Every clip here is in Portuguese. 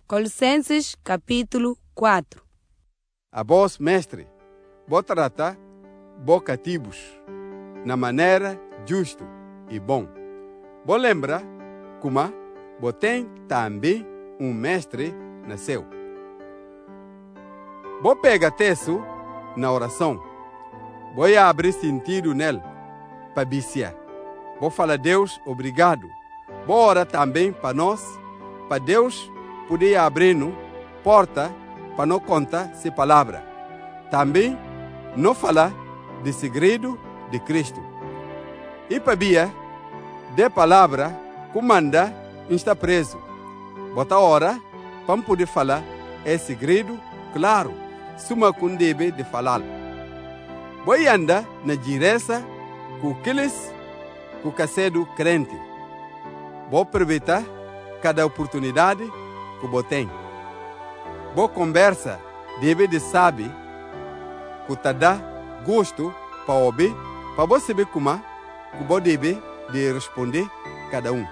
Colossenses capítulo 4. A vós, mestre, vou tratar vós cativos na maneira justa e bom. Vou lembrar como vós tem também mestre nasceu. Vou pegar texto na oração. Vou abrir sentido nele para viciar. Vou falar a Deus obrigado. Vou orar também para nós, para Deus poder abrir porta para não contar essa palavra. Também não falar de segredo de Cristo. E para via de palavra comanda está preso. Bota hora para poder falar é segredo, claro, suma com deve de falar. Vou andar na direção com aqueles que cacedo crente. Vou aproveitar cada oportunidade que vou ter. Vou conversa deve de saber que te dá gosto para ouvir, para você saber como que vou deve de responder cada um.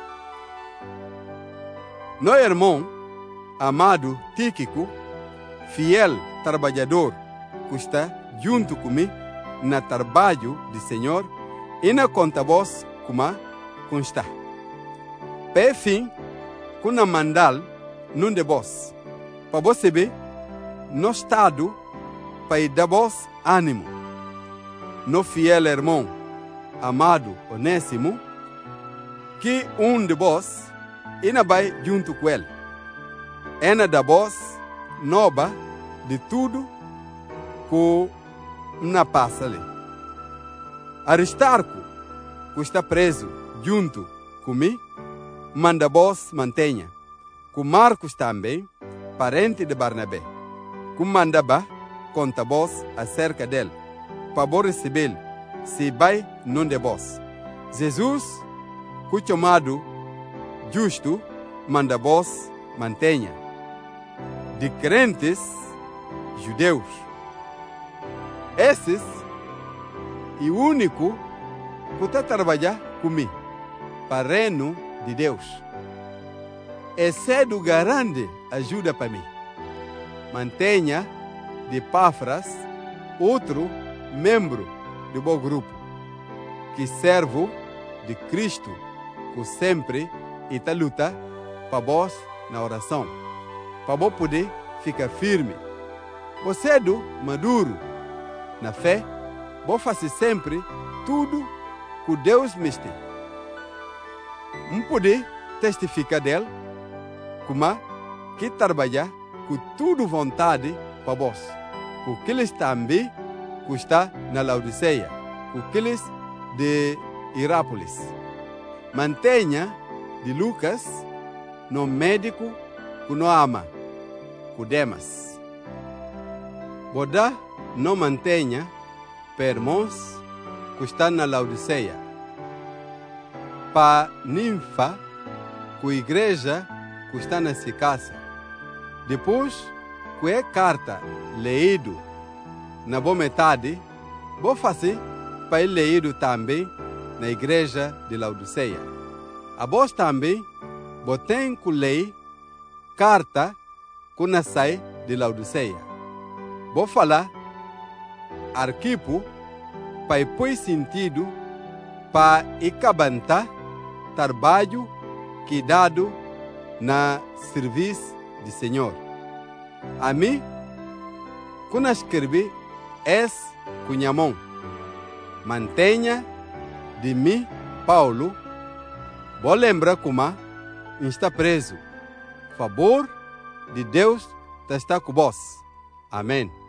Meu irmão amado Tíquico, fiel trabalhador, que está junto comigo no trabalho do Senhor e na conta vós como consta. Para fim, com a mandal não de vós, para você ver no estado para dar vós ânimo. No fiel irmão amado Onésimo, que de vós e na vai junto com ele. É da vós nova de tudo que na passa ali. Aristarco, que está preso junto comigo, manda vós mantenha. Com Marcos também, parente de Barnabé, que mandava conta vós acerca dele, para vos receber, se vai não de vós. Jesus, que chamado justo, manda vós mantenha. De crentes judeus. Esses e o único que está trabalhar comigo para o reino de Deus. Excedo grande ajuda para mim. Mantenha de Epáfras, outro membro do meu grupo, que servo de Cristo, que sempre está luta para vós na oração, para vós poder ficar firme. Você é maduro na fé, vou fazer sempre tudo que Deus me tem. Não poder testificar dele, como que trabalhar com tudo vontade para vós, com aqueles também que está na Laodiceia, com aqueles de Hierápolis. Mantenha de Lucas no médico que não ama, com Demas. Boda não mantenha para irmãos que está na Laodiceia. Para Ninfa, com a igreja que está nessa casa. Depois, com a carta leído na boa metade, vou fazer para ele leído também na igreja de Laodiceia. A vós também, vou ter que ler carta que nasce de Laodiceia. Vou falar Arquipo para pôr sentido para acabantar trabalho que dado na serviço do Senhor. A mim, quando escrevi, com minha mão. Mantenha de mim, Paulo, vou lembrar como está preso. Favor de Deus está com vós. Amém.